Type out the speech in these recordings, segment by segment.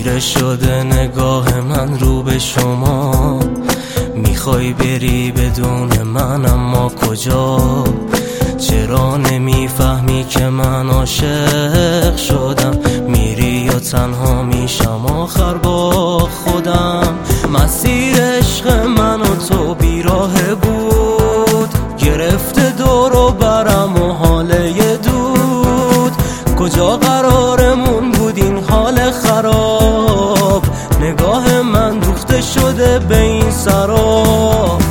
خیره شده نگاه من رو به شما، میخوای بری بدون من اما کجا؟ چرا نمیفهمی که من عاشق شدم؟ میری و تنها میشم آخر با خودم. مسیر عشق من و تو بیراه بود، گرفته دور و برم و حاله دود. کجا قرارمون بود این حال خراب؟ نگاه من دوخته شده به این سراب.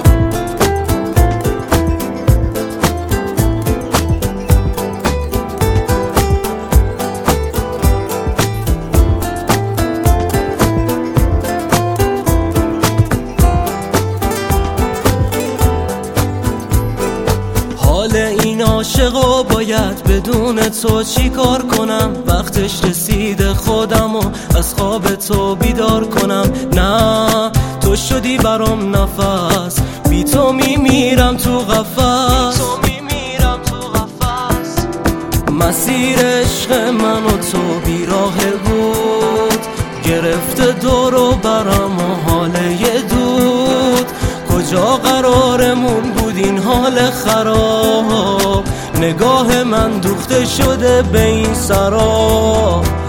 حال این عاشقو باید بدون تو چی کار کنم؟ وقتش رسیده خودم و از خواب تو بیدار کنم. نه تو شدی برام نفس، بی تو میمیرم تو قفس. مسیر عشق من و تو بیراه بود، گرفته دور و برم و حاله دود. کجا قرارمون بود این حال خراب؟ نگاه من دوخته شده به این سراب.